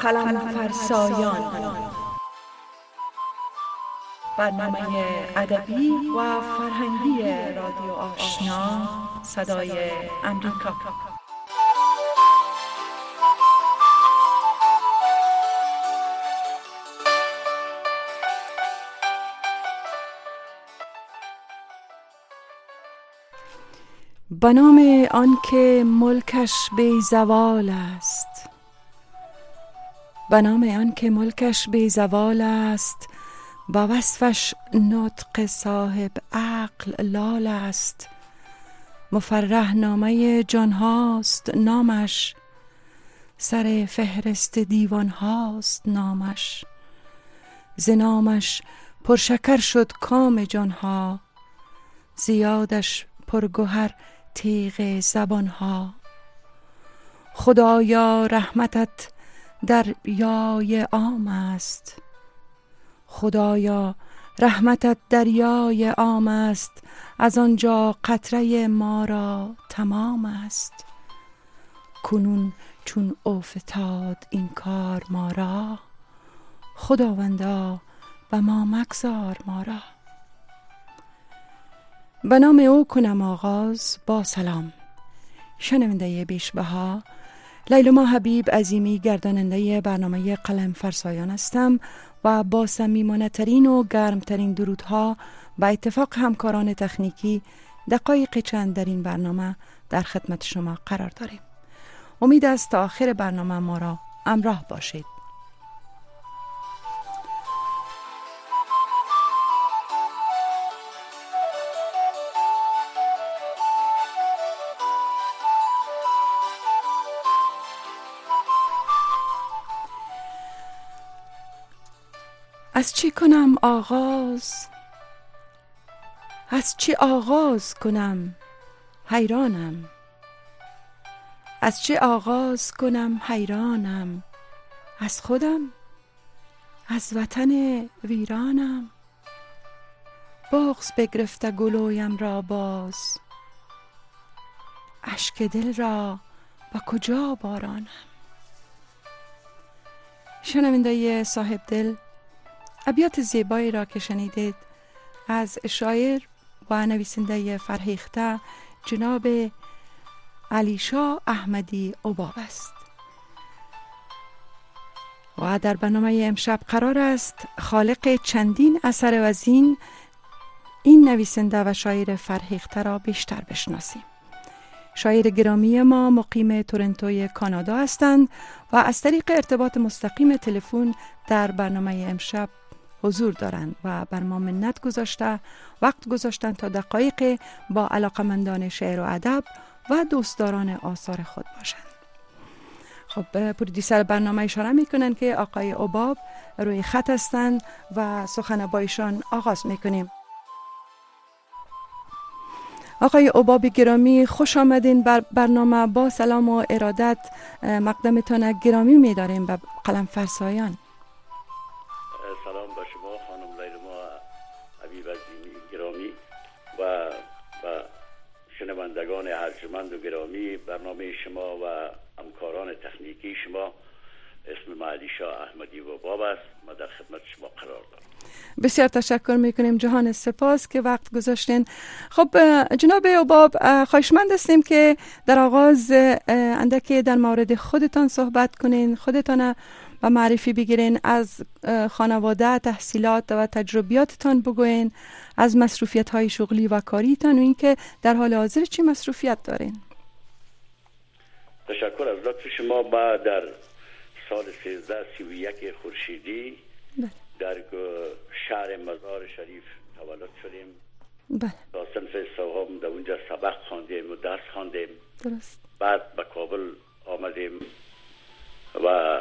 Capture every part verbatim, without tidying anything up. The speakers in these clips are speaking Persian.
قلم فرسایان، برنامه ادبی و فرهنگی رادیو آشنا صدای امریکا. به نام آنکه ملکش بی زوال است، به نام آنکه ملکش بی زوال است، با وصفش نطق صاحب عقل لال است. مفرح نامه جان هاست نامش، سر فهرست دیوان هاست نامش. ز نامش پرشکر شد کام جان ها، زیادش پرگوهر تیغ زبان ها. خدایا رحمتت دریای عام است، خدایا رحمتت دریای عام است. از آنجا قطره ما را تمام است. کنون چون افتاد این کار ما را، خداوندا به ما مگذار ما را. به نام او کنم آغاز با سلام. شنونده بیشبها، لیلما حبیب عظیمی گرداننده برنامه قلم فرسایان هستم و با صمیمانه ترین و گرمترین درودها با اتفاق همکاران تکنیکی دقایق چند در این برنامه در خدمت شما قرار داریم. امید است تا آخر برنامه ما را همراه باشید. از چی کنم آغاز، از چی آغاز کنم حیرانم، از چی آغاز کنم حیرانم. از خودم، از وطن ویرانم. بغض بگرفته گلویم را باز، اشک دل را با کجا بارانم. شنونده صاحب دل، ابیات زیبایی را که شنیدید از شاعر و نویسنده فرهیخته جناب علیشا احمدی عباب است و در برنامه امشب قرار است خالق چندین اثر وزین این نویسنده و شاعر فرهیخته را بیشتر بشناسیم. شاعر گرامی ما مقیم تورنتوی کانادا هستند و از طریق ارتباط مستقیم تلفن در برنامه امشب حضور دارند و بر ما منت گذاشته وقت گذاشتند تا دقایق با علاقمندان شعر و ادب و دوستداران آثار خود باشند. خب پرودیوسر برنامه اشاره میکنن که آقای عباب روی خط هستند و سخن با ایشان آغاز میکنیم. آقای عباب گرامی، خوش آمدین بر برنامه. با سلام و ارادت مقدمتان گرامی می‌داریم به قلم فرسایان. سلام با شما خانم لیلما حبیب عظیمی گرامی و و شنوندگان ارجمند و گرامی برنامه شما و همکاران تکنیکی شما. اسم من علیشا احمدی عباب است. ما در خدمت شما قرار دارم. بسیار تشکر میکنیم، جهان سپاس که وقت گذاشتین. خب جناب عباب، خواهشمند هستیم که در آغاز اندکی در مورد خودتان صحبت کنین، خودتان و معرفی بگیرین، از خانواده، تحصیلات و تجربیاتتان بگوین، از مصروفیت های شغلی و کاریتان و اینکه در حال حاضر چی مصروفیت دارین. تشکر از لطف شما. ما در سال سیزده سی و یک خورشیدی در شهر مزار شریف تولد شدیم. بله. تا صنف سوم در اونجا سبق خواندیم و درس خواندیم. درست. بعد به کابل آمدیم و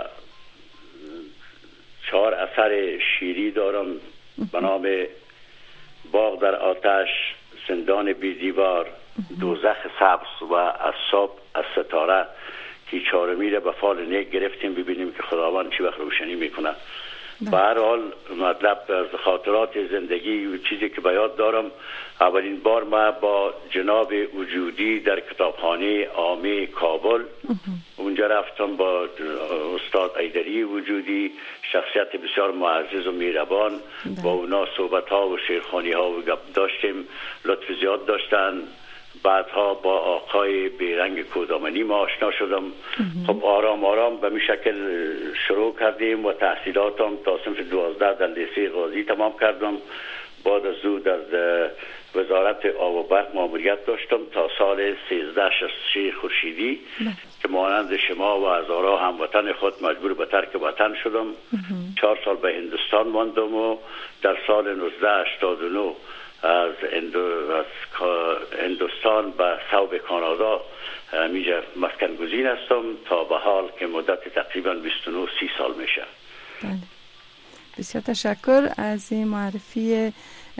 چهار اثر شیری دارم به نام باغ در آتش، زندان بی دیوار، دوزخ سبز و از صبح از ستاره که چهارمی را به فال نیک گرفتیم ببینیم که خداوند چی وقت روشنی میکنه. به هر حال مطلب از خاطرات زندگی و چیزی که به یاد دارم، اولین بار ما با جناب وجودی در کتابخانه عامه کابل اونجا رفتم با استاد ایدری وجودی، شخصیت بسیار معزز و میربان. با اونا صحبت ها و شیرخوانی ها و گپ داشتیم، لطف زیاد داشتن. بعدها با آقای بیرنگ کودامنی ما آشنا شدم. خب آرام آرام به می شکل شروع کردیم و تحصیلاتم تا صنف دوازده در لیسه غازی تمام کردم. بعد از او در وزارت آب و برق ماموریت داشتم تا سال سیزده شصت و شش خورشیدی که مانند شما و هزارها هموطن خود مجبور به ترک وطن شدم. چهار سال به هندوستان ماندم و در سال نوزده هشتاد و نه از هندوستان به صوب کانادا میجا مسکن گزین هستم تا به حال که مدت تقریبا بیست و نه سی سال میشه. بسیار تشکر از این معرفی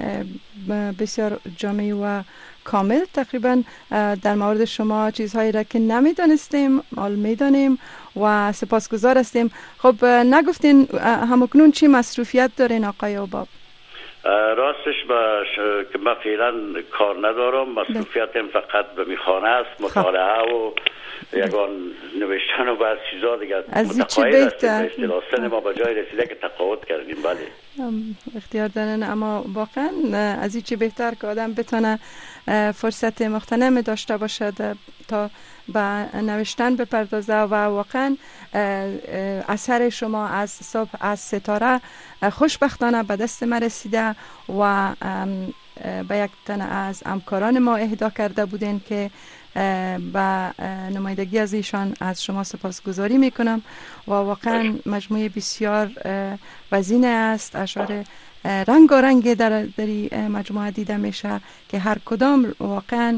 بسیار جامع و کامل. تقریبا در مورد شما چیزهایی را که نمیدانستیم حال میدانیم و سپاسگزار هستیم. خب نگفتین همکنون چی مصروفیت دارین آقای اوباب؟ راستش با که من فعلا کار ندارم، مصروفیتم فقط به میخانه است، مطالعه و یگان نوشتن و بعض چیزا دیگه. متقاعد هستیم اصطلاح سن ما به جای رسیده که تقاعد کردیم. بله اختیار دارن، اما واقعا از این چی بهتر که آدم بتونه فرصت مغتنم داشته باشد تا به نوشتن بپردازه و واقعا اثر شما از صبح از ستاره خوشبختانه به دست ما رسیده و به یک تن از همکاران ما اهدا کرده بودین که با نمایندگی از ایشان از شما سپاسگزاری میکنم و واقعا مجموعه بسیار وزین است. اشعار رنگارنگ در دری مجموعه دیده میشه که هر کدام واقعا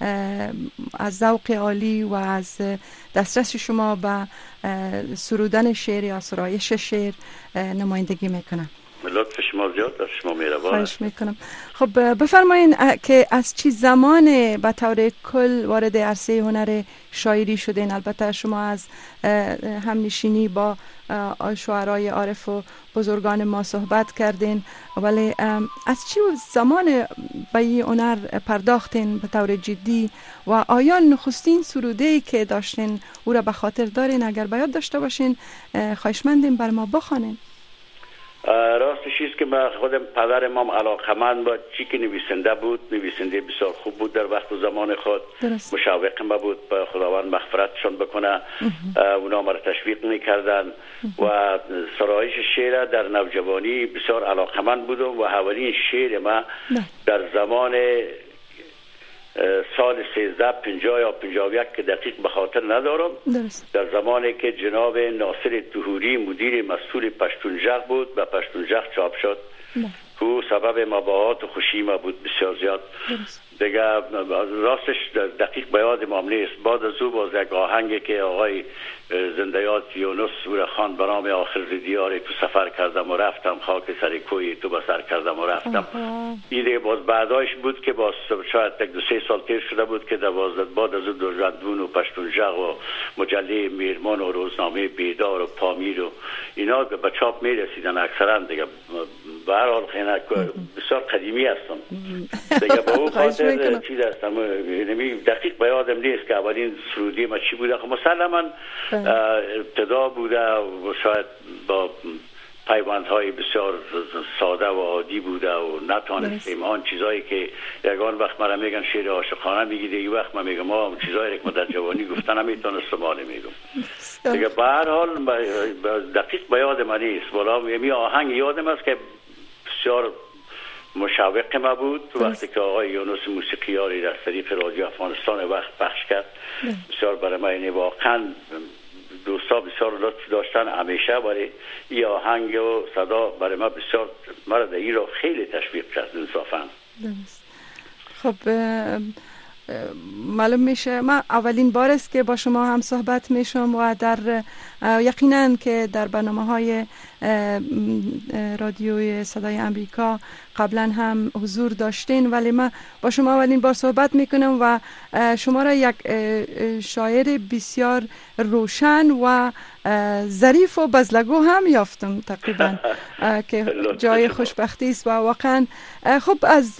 از ذوق عالی و از دسترس شما به سرودن شعر یا سرایش شعر نمایندگی میکنم. لطف شما زیاد، در شما مهربان. خواهش میکنم. خب بفرمایین که از چی زمان به طور کل وارد عرصه هنر شاعری شدین؟ البته شما از همنشینی با شاعرای عارف و بزرگان ما صحبت کردین، ولی از چی زمان به این هنر پرداختین به طور جدی و آیا نخستین سروده‌ای که داشتین او را به خاطر دارین؟ اگر باید داشته باشین خواهشمندیم بر ما بخوانین. راستش است که من خودم پدرم هم علاقمند بود، چی که نویسنده بود، نویسنده بسیار خوب بود در وقت و زمان خود. مشوق ما بود، به خداوند مغفرتشون بکنه. اونا ما را تشویق میکردن و سرایش شعر در نوجوانی بسیار علاقمند بودم و اولین شعر ما در زمان سال سیزده پنجاه یا پنجاه و یک که دقیق به خاطر ندارم، درست. در زمانی که جناب ناصر طهوری مدیر مسئول پشتونژق بود و پشتونژق چاپ شد که سبب مباهات و خوشی ما بود بسیار زیاد. درست. دیگه راستش دقیق به یاد ما نیست. بعد از او باز یک آهنگی که آقای زندیات یونس خان به نام آخر دیار تو سفر کردم و رفتم، خاک سر کوی تو بسر کردم و رفتم. این باز بعدایش بود که باز شاید یک دو سه سال تیر شده بود که دوازده بعد از او دوژندون و پشتونژق و مجله میرمان و روزنامه بیدار و پامیر و اینا به چاپ می رسیدن اکثرا. دیگه به هر حال خیلی بسیار قدیمی هستم دیگه. با اون خاطر چیز هستم نمی دقیق به یادم نیست که اولین سرودی ما چی بوده. مسلما ابتدا بوده و شاید با پیوندهای بسیار ساده و عادی بوده و نتانستیم آن چیزایی که یگان وقت مرا میگن شعر عاشقانه میگیده، یک وقت من میگم ما چیزایی که در جوانی گفتن نمیتونستم حال میگم دیگه. به هر حال دقیق به یاد من نیست، ولی می آهنگ یادم است که بسیار مشوق ما بود وقتی که آقای یونس موسیقیاری در طریق رادیو افغانستان وقت پخش کرد. بسیار برای من اینه واقعا دوستا بسیار لطف داشتن همیشه، ولی این آهنگ و صدا برای من بسیار مرا در این را خیلی تشویق کرد انصافا. خب معلوم میشه من اولین بار است که با شما هم صحبت میشم و در یقینا که در برنامه‌های رادیوی صدای امریکا قبلا هم حضور داشتین، ولی من با شما اولین بار صحبت میکنم و شما را یک شاعر بسیار روشن و ظریف و بزلگو هم یافتم تقریبا که جای خوشبختی است و واقعا خب از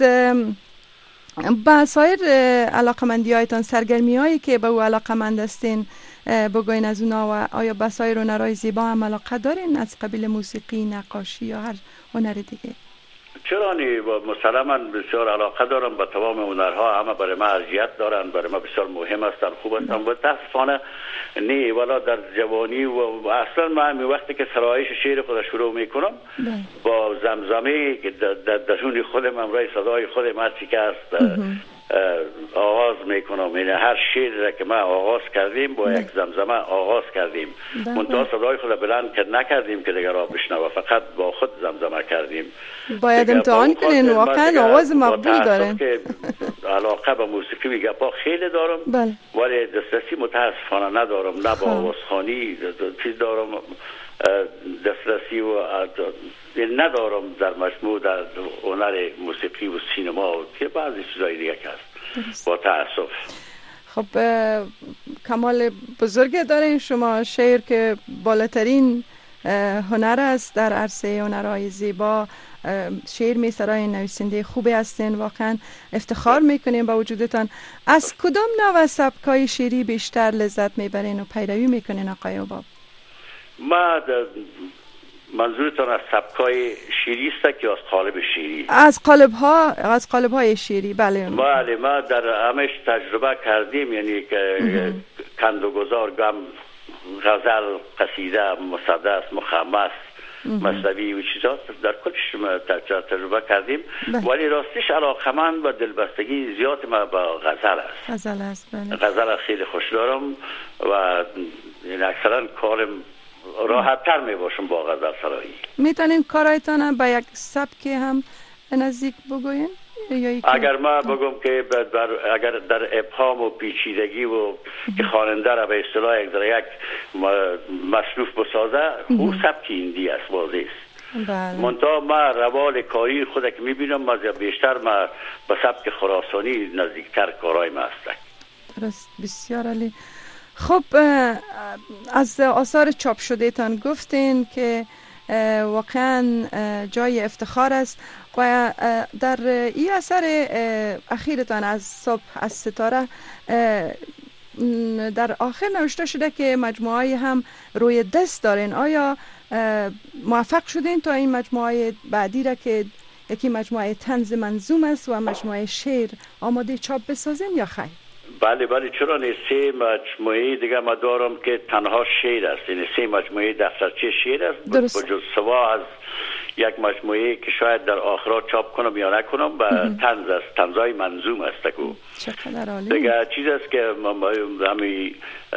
با سایر علاقمندی هایتان، سرگرمی هایی که به او علاقمند هستین بگوین از اونا و آیا به سایر هنرهای زیبا هم علاقه دارین از قبیل موسیقی، نقاشی یا هر هنر دیگه؟ چرا نی؟ مسلما بسیار علاقه دارم به تمام هنرها، همه برای من ارجحیت دارن، برای من بسیار مهم هستن، خوب هستن. و متاسفانه نی ولی در جوانی و اصلا من وقتی که سرایش شعر خود شروع میکنم با زمزمه که در درون خودم امرای صدای خودم هرچی که است آغاز میکنم. یعنی هر شعر را که ما آغاز کردیم با یک زمزمه آغاز کردیم، منتها صدای خود بلند که نکردیم که دیگر را بشنوه، فقط با خود زمزمه کردیم. باید امتحان کنین، واقعا آواز مقبول دارین. که علاقه به موسیقی و گپا خیلی دارم بله. ولی دسترسی متاسفانه ندارم، نه با آوازخوانی چیز دارم دسترسی و ندارم در مجموع در هنر موسیقی و سینما که بعضی چیزای دیگه هست با تأسف. خب کمال بزرگ دارین شما، شعر که بالاترین هنر است در عرصه هنرهای زیبا، شعر می سرای نویسنده خوبی هستین، واقعا افتخار میکنین با وجودتان. از کدام نوع سبکای شعری بیشتر لذت میبرین و پیروی میکنین آقای عباب؟ ما منظورتان از سبکای شعری است که از قالب شعری؟ از قالب ها، از قالب های شعری. بله بله، ما در همش تجربه کردیم، یعنی که کندوگذار، گم، غزل، قصیده، مسدس، مخمس، مصنوی و چیزا در کلش ما تجربه کردیم. ولی راستش علاقمند و دلبستگی زیاد ما با غزل است. غزل است بله. غزل خیلی خوش دارم و اکثرا کارم راحت تر می باشم با غزل سرایی. میتونین کارایتان به یک سبک هم نزدیک بگوین؟ اگر ما بگم که در اگر در ابهام و پیچیدگی و که خواننده را به اصطلاح یک در یک مصروف بسازه، او سبک هندی است، واضح است. منتها ما روال کاری خود که میبینم ما بیشتر ما به سبک خراسانی نزدیکتر کارای ما است. درست، بسیار عالی. خب از آثار چاپ شده تان گفتین که واقعا جای افتخار است و در این اثر اخیرتان از صبح از ستاره در آخر نوشته شده که مجموعه هم روی دست دارین. آیا موفق شدین تا این مجموعه بعدی را که یکی مجموعه طنز منظوم است و مجموعه شعر آماده چاپ بسازین یا خیر؟ بله بله، چرا نه. سه مجموعه دیگه ما دارم که تنها شعر است، یعنی سه مجموعه دفترچه شعر است، بجز سوا از یک مجموعه که شاید در آخرات چاپ کنم یا نکنم و طنز است، طنزهای منظوم است. چقدر عالی. دیگه چیز است که همین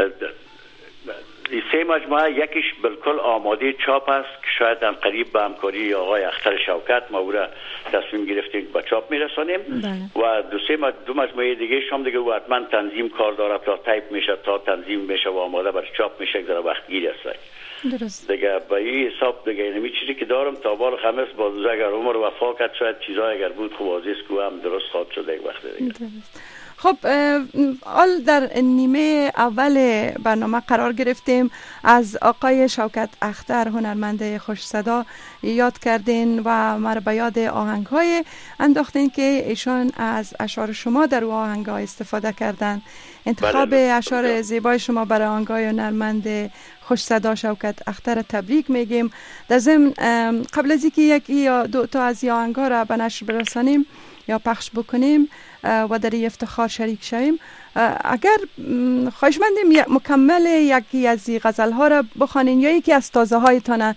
سه مجموعه یکیش بالکل آماده چاپ است که شاید هم قریب به همکاری آقای اختر شوکت ما او را تصمیم گرفتیم به چاپ میرسانیم و دو سه مج... دو مجموعه دیگه شام دیگه و حتما تنظیم کار داره تا تایپ میشه تا تنظیم میشه و آماده برای چاپ میشه در وقت گیر است. درست. دیگه با این حساب دیگه اینمی چیزی که دارم تا بال خمس باز اگر عمر وفا کرد شاید چیزای اگر بود خوب عزیز کو هم درست خواد شده یک وقت دیگه. درست. خب حال در نیمه اول برنامه قرار گرفتیم، از آقای شوکت اختر هنرمند خوش صدا یاد کردین و مرا به یاد آهنگ‌های انداختین که ایشان از اشعار شما در او آهنگ‌ها استفاده کردن. انتخاب اشعار زیبای شما برای آهنگ‌های هنرمند خوش صدا شوکت اختر تبریک میگیم. در ضمن قبل از اینکه یکی یا دو تا از این آهنگ‌ها را به نشر برسانیم یا پخش بکنیم و در این افتخار شریک شویم، اگر خواهشمندیم مکمل یکی از این غزل‌ها را بخوانین یا یکی از تازه هایتان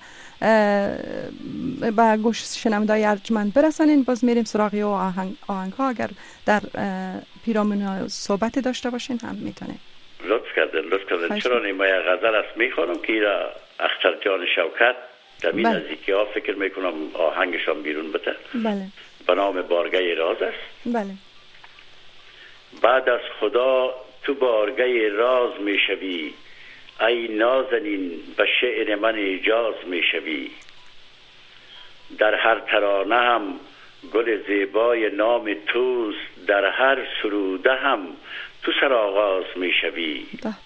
به گوش شنونده‌های ارجمند برسانین، باز میریم سراغ آهنگ آهنگ‌ها. اگر در پیرامون صحبت داشته باشین هم میتونه. لطف کردن لطف کردن چرا نیمه غزل است میخوانم که ایرا اختر جان شوکت کمی نزدیکی ها فکر میکنم آهنگشان بیرون بده. بله. به نام بارگه راز است. بله. بعد از خدا تو بارگه راز میشوی، ای نازنین به شعر من اجاز میشوی، در هر ترانه هم گل زیبای نام توست، در هر سروده هم تو سرآغاز میشوی،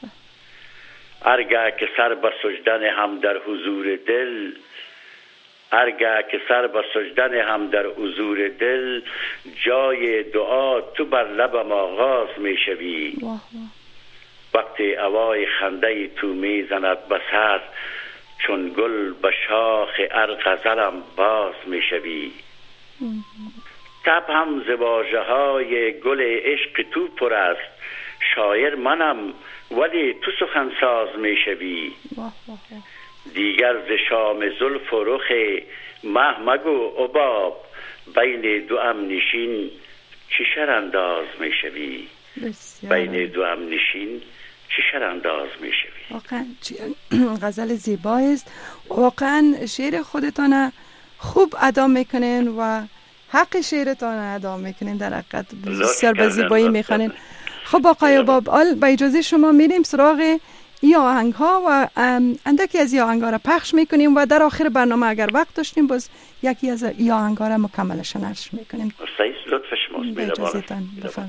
ارگه که سر به سجدن هم در حضور دل، ارگه که سر به سجدن هم در حضور دل، جای دعا تو بر لبم آغاز میشوی، وقتی هوای خنده تو میزند به سر، چون گل به شاخ هر غزلم باز میشوی. تب هم ز واژه های گل عشق تو پر است، شاعر منم ولی تو سخنساز میشوی. دیگر ز شام زلف و رخ مه مگو عباب، بین دو ام نشین چه شرانداز میشوی. بین دو ام نشین چه شرانداز میشوی. واقعا غزل زیبایی است. واقعا شعر خودتان خوب ادا میکنین و حق شعرتان ادا میکنین، در حقیقت بسیار به زیبایی میخوانین. خب آقای عباب، آل با اجازه شما میریم سراغ ای آهنگ ها و اندکی از ای آهنگ ها را پخش میکنیم و در آخر برنامه اگر وقت داشتیم باز یکی از ای آهنگ ها را مکملش نشر میکنیم. لطف شماست. به اجازهتان بفرمایید.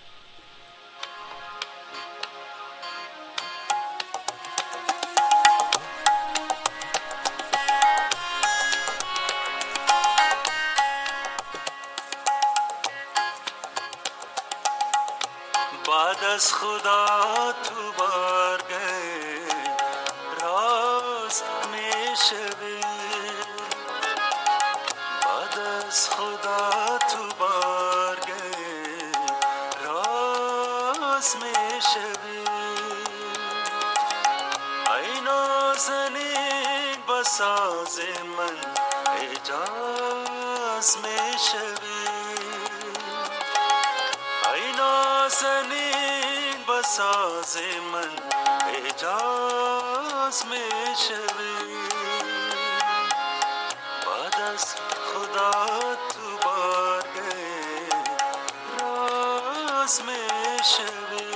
بعد از خدا تو بارگه راز میشوی، بعد از خدا تو بارگه راز میشوی. ای نازنین بساز من اجاز میشوی، ای نازنین بساز من اجاز میشوی. بعد از خدا تو بارگه راز میشوی.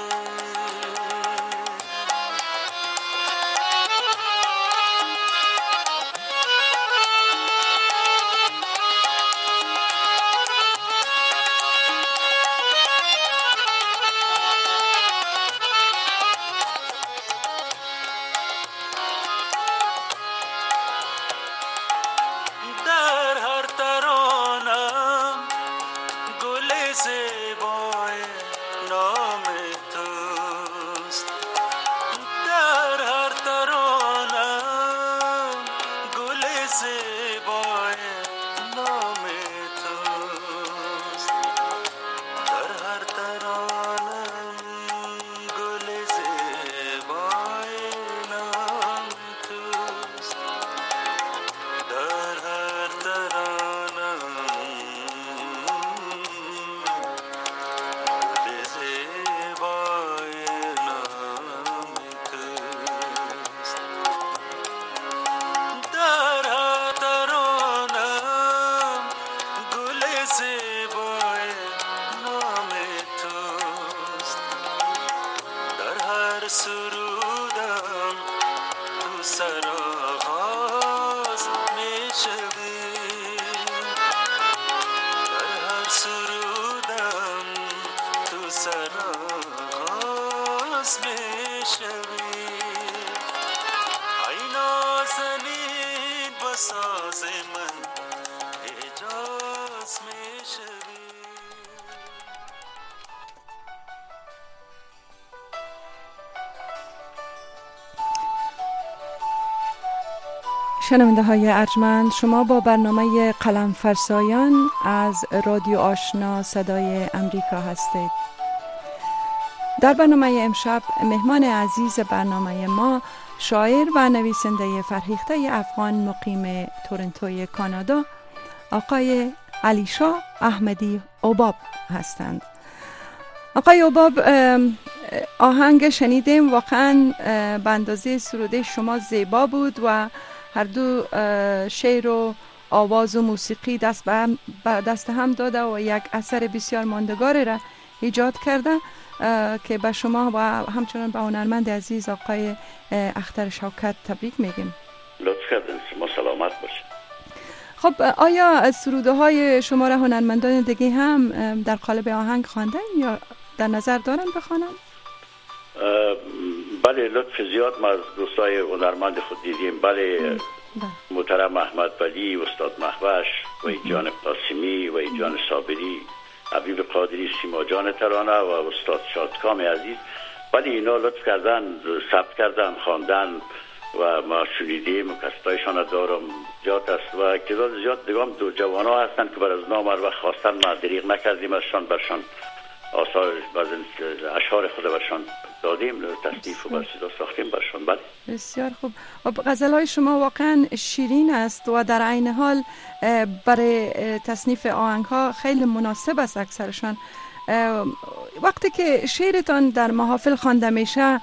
شنونده های ارجمند، شما با برنامه قلم فرسایان از رادیو آشنا صدای امریکا هستید. در برنامه امشب مهمان عزیز برنامه ما شاعر و نویسنده فرهیخته افغان مقیم تورنتوی کانادا آقای علیشاه احمدی عباب هستند. آقای عباب، آهنگ شنیدیم، واقعا به اندازه سروده شما زیبا بود و هر دو شعر و آواز و موسیقی دست به دست هم داده و یک اثر بسیار ماندگاری را ایجاد کرده که به شما و همچنان به هنرمند عزیز آقای اختر شوکت تبریک میگیم. لطف کردین، شما سلامت باشید. خب آیا سروده های شما را هنرمندان دیگه هم در قالب آهنگ خواندن یا در نظر دارن بخوانن؟ بله، لطف زیاد ما از دوستای هنرمند خود دیدیم. بله، محترم احمد ولی، استاد مهوش و ایجان قاسمی و ایجان صابری، حبیب قادری، سیما جان ترانه و استاد شادکام عزیز ولی اینا لطف کردن، ثبت کردن، خواندن و ما شنیدیم و کسایشان دارم زیاد است و اقتدار زیاد دیگم دو جوان ها هستن که بر از نام و خواستن ما دریغ نکردیم ازشان، برشان آثار بعض اشعار خود برشان دادیم، تصنیف و برسیدا ساختیم برشان. بله بسیار خوب. غزل های شما واقعا شیرین است و در عین حال برای تصنیف آهنگ ها خیلی مناسب است. اکثرشان وقتی که شعرتان در محافل خوانده میشه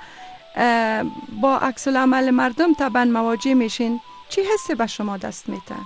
با عکس العمل مردم طبعا مواجه میشین، چی حسی به شما دست میده؟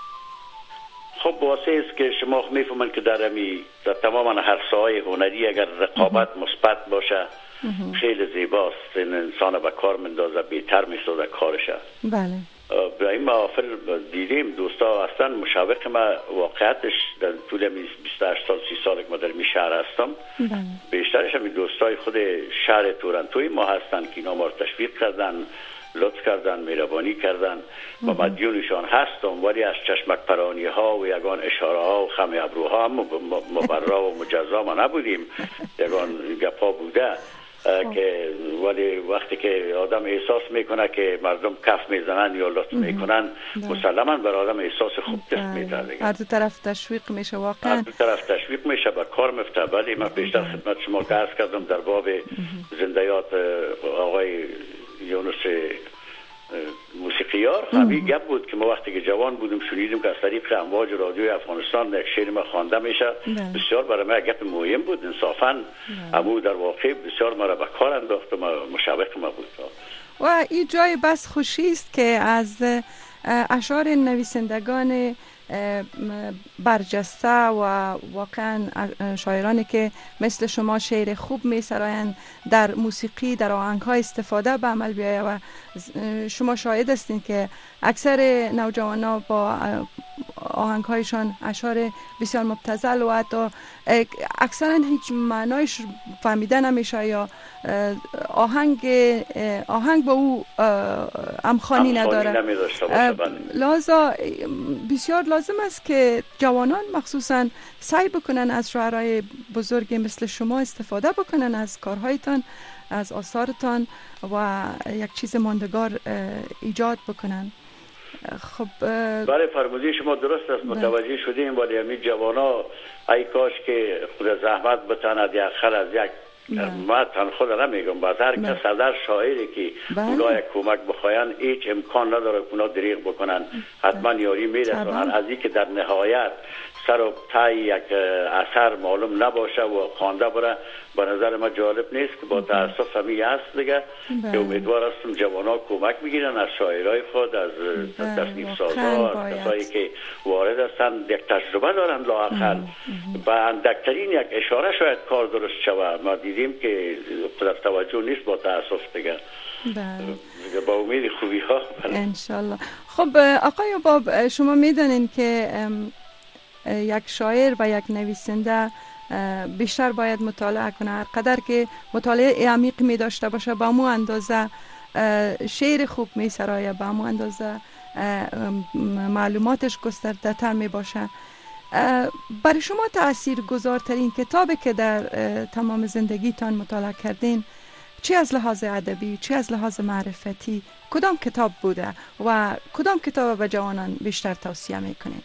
خب واسه است که شما میفهمن که در امی در تمام هر ساحه هنری اگر رقابت مثبت باشه خیلی زیباست، این انسان به کار مندازه، بهتر میسازه کارشه. بله. به این محافل دیدیم دوستا اصلا مشابه ما واقعیتش در طول بیست و هشت سال سی سال که ما در می شهر هستم، بله. بیشترش هم دوستای خود شهر تورنتوی ما هستن که اینا ما رو تشویق کردن، لطف کردن، مهربانی کردن و مدیونشان هستم، ولی از چشمک پرانی ها و یگان اشاره ها و خم ابروها هم مبرا و مجزا ما نبودیم، یگان گپا بوده که ولی وقتی که آدم احساس میکنه که مردم کف میزنن یا لطف میکنن مسلما بر آدم احساس خوب دست میده. هر دو طرف تشویق میشه، واقعا هر دو طرف تشویق میشه، با کار مفته. ولی من بیشتر خدمت شما عرض کردم در باب زندیات آقای یونس موسیقیار همین گپ بود که ما وقتی که جوان بودیم شنیدیم که از طریق امواج رادیوی افغانستان یک شعر ما خوانده میشه. بسیار برای من گپ مهم بود، انصافا امو در واقع بسیار مرا به کار انداخت و مشوق ما بود. و این جای بس خوشی است که از اشعار نویسندگان برجسته و واقعا شاعرانی که مثل شما شعر خوب می سرایند در موسیقی در آهنگ ها استفاده به عمل بیاید و شما شاهد هستین که اکثر نوجوانا با آهنگ هایشان اشعار بسیار مبتذل و حتی اکثرا هیچ معنایش فهمیده نمیشه یا آهنگ آهنگ با او همخوانی نداره. لذا بسیار لازم است که جوانان مخصوصا سعی بکنن از شاعرای بزرگ مثل شما استفاده بکنن از کارهایتان، از آثارتان و یک چیز ماندگار ایجاد بکنن. خب بله فرمودی شما درست است، متوجه شدیم. ولی همین جوانا ای کاش که خود زحمت بتاند یک خل از یک ما تن خود نمیگم باز هر کس از هر شاعری که اونا یک کمک بخواین هیچ امکان نداره که اونا دریغ بکنن، حتما یاری میرسونن. از این که در نهایت سر و تای یک اثر معلوم نباشه و خوانده بره به نظر ما جالب نیست که با تاسف همی هست دیگه که امیدوار هستم جوانا کمک بگیرن از شاعرای خود، از تصنیف سازا، از کسایی که وارد هستن یک تجربه دارن لااقل و اندکترین یک اشاره شاید کار درست شود. ما دیدیم که در توجه نیست با تاسف دیگه. با امید خوبی ها انشالله. خب آقای باب شما میدونین که یک شاعر و یک نویسنده بیشتر باید مطالعه کنه، هر قدر که مطالعه عمیق می داشته باشه با مو اندازه شعر خوب می سرایه، با مو اندازه معلوماتش گسترده تر می باشه. برای شما تأثیر گذارترین کتابی که در تمام زندگیتان مطالعه کردین چی از لحاظ ادبی، چی از لحاظ معرفتی، کدام کتاب بوده و کدام کتاب به جوانان بیشتر توصیه میکنین؟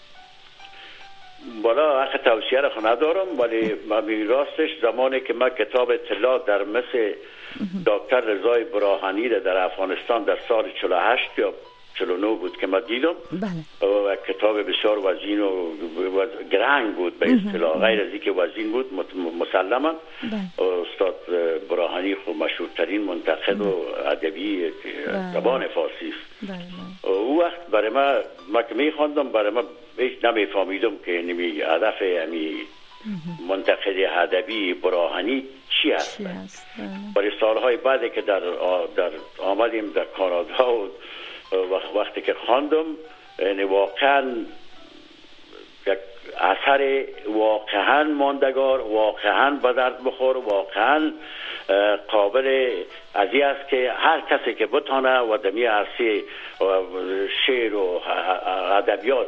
بالا حق توصیه را ندارم، ولی من راستش زمانی که من کتاب اطلاع در مثل دکتر رضای براهنی را در افغانستان در سال چهل و هشت یا چهل و نه بود که من دیدم. بله. و کتاب بسیار وزین و گرنگ بود به اصطلاح، غیر از اینکه وزین بود مسلما. استاد براهنی خب مشهورترین منتقد و ادبی زبان فارسی است. او وقت برای ما ما که میخواندم برای ما هیچ نمیفهمیدم که نمی هدف امی منتقد ادبی براهنی چی است. برای سالهای بعدی که در در آمدیم در کانادا و وقتی که خواندم یعنی واقعا یک اثر واقعا ماندگار، واقعا به درد بخور، واقعا قابل ازی است که هر کسی که بتانه و دمی عرصه شعر و ادبیات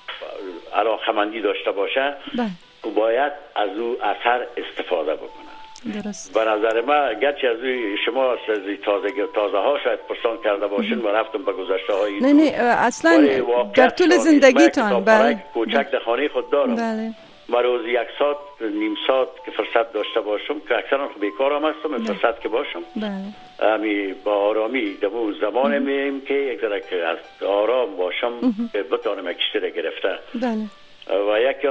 علاقمندی داشته باشه باید از او اثر استفاده بکنه. درست. به نظر من گرچه از شما از تازه تازه ها شاید پرسان کرده باشین و رفتم به گذشته های نه نه اصلا در طول زندگیتان بله کوچک در خانه خود دارم بله و روز یک ساعت نیم ساعت که فرصت داشته باشم که اکثرا بیکارم هستم این فرصت که باشم بله امی با آرامی در اون زمان میم که یک ذره که از آرام باشم که بتانم کشتی را گرفته بله و یکم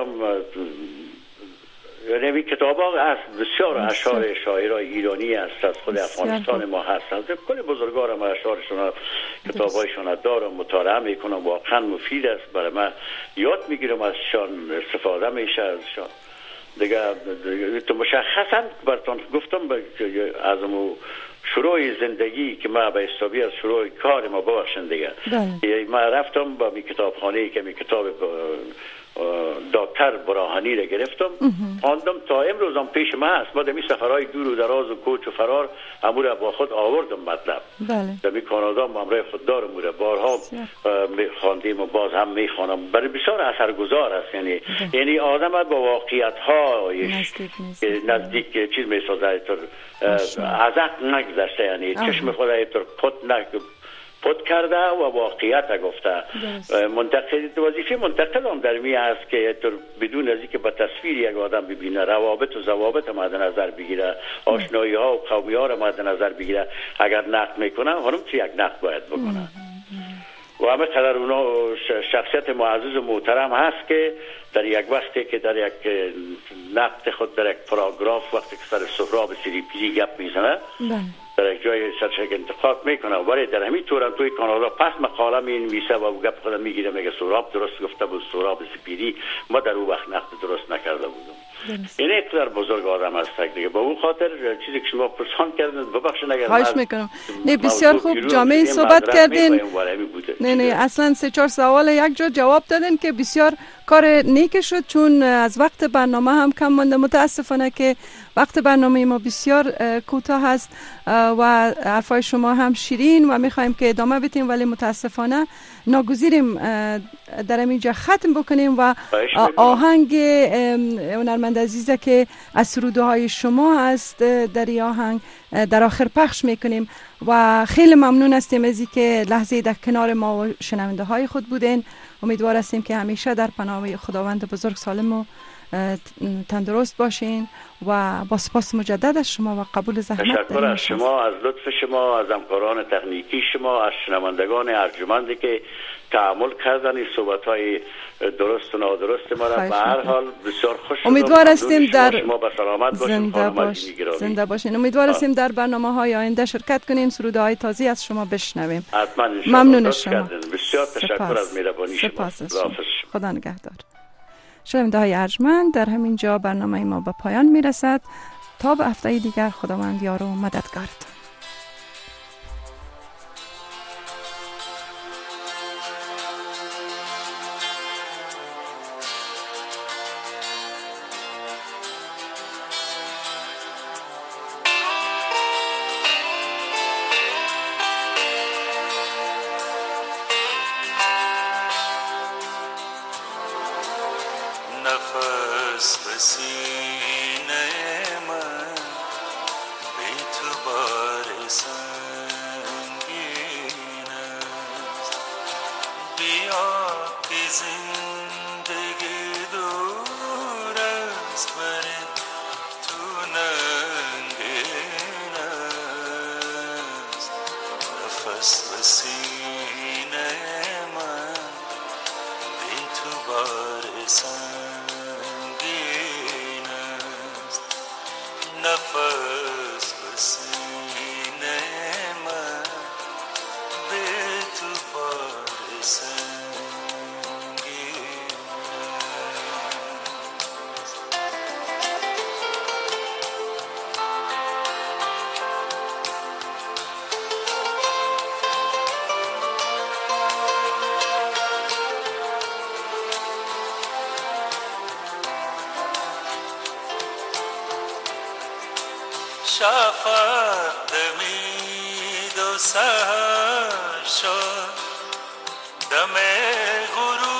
یعنی کتاب ها از بسیار اشعار شاعرای ایرانی است از خود افغانستان ما هست از کل بزرگوارم اشعارشون کتاب هایشون دارم مطالعه میکنم واقعا مفید است برای من یاد میگیرم ازشان استفاده میشه ازشان دیگه تو مشخصا براتون گفتم از شروع زندگی که ما به حسابی از شروع کار ما باشن دیگه ما رفتم با می کتابخانه که می کتاب دکتر براهنی را گرفتم خواندم تا امروز هم پیش من هست. ما در می سفرهای دور و دراز و کوچ و فرار امور را با خود آوردم مطلب بله. در می کانادا ما همراه خود دارم امور بارها خواندیم و باز هم می خوانم برای بسیار اثرگذار است یعنی ده. یعنی آدم با واقعیت هایش نزدیک چیز می سازه از عقل نگذشته یعنی آه. چشم خود ایتر پت نگ پد کرده و واقعیت گفته منتقل وظیفه منتقل هم در می است که بدون از اینکه با تصویر یک آدم ببینه روابط و ضوابط مد نظر بگیره آشنایی ها و قومی ها را مد نظر بگیره اگر نقد میکنه هنوز چه یک نقد باید بکنه و همه قدر اونا شخصیت معزز و محترم هست که در یک وقتی که در یک نقد خود در یک پاراگراف وقتی که سر سهراب سریپیری گپ میزنه در یک جای سرشک انتقاد میکنه ولی در همین طور هم توی کانادا پس مقاله می نویسه و گپ خودم میگیره میگه سهراب درست گفته بود سهراب سپیری ما در اون وقت نقد درست نکرده بودم این اقدار بزرگ آدم است دیگه با اون خاطر چیزی که شما پرسان کردن ببخشید اگر خواهش میکنم نه بسیار خوب جامعه صحبت کردین نه نه اصلا سه چهار سوال یک جا جواب دادن که بسیار کار نیک شد چون از وقت برنامه هم کم مونده متاسفانه که وقت برنامه ما بسیار کوتاه هست و حرفای شما هم شیرین و میخوایم که ادامه بدیم ولی متاسفانه ناگزیریم در اینجا ختم بکنیم و آهنگ هنرمند عزیزه که از سروده های شما هست در این آهنگ در آخر پخش میکنیم و خیلی ممنون هستیم از اینکه لحظه در کنار ما و شنونده های خود بودین. امیدوار هستیم که همیشه در پناه خداوند بزرگ سالم و تندرست باشین و با سپاس مجدد از شما و قبول زحمت تشکر از شما از لطف شما از همکاران تکنیکی شما از شنوندگان ارجمندی که تحمل کردن این صحبت‌های درست و نادرست ما را به هر حال بسیار خوش امیدوار هستیم در شما به سلامت باشین زنده, باش. زنده باشین امیدوار هستیم در برنامه‌های آینده شرکت کنیم سروده‌های تازه از شما بشنویم ممنون شما بسیار تشکر از مهربانی شما خدا نگهدار. شنونده های ارجمند در همین جا برنامه ما به پایان میرسد تا به هفته دیگر خداوند یار و مددگارتان. نفس به سینه من بی تو بار سنگین است بیا که زندگی دور است بر تو ننگین است نفس به سینه من بی تو بار سنگین است نفس به سینه من به تو بار سنگین است شفق دمید و سهر شد دم غروب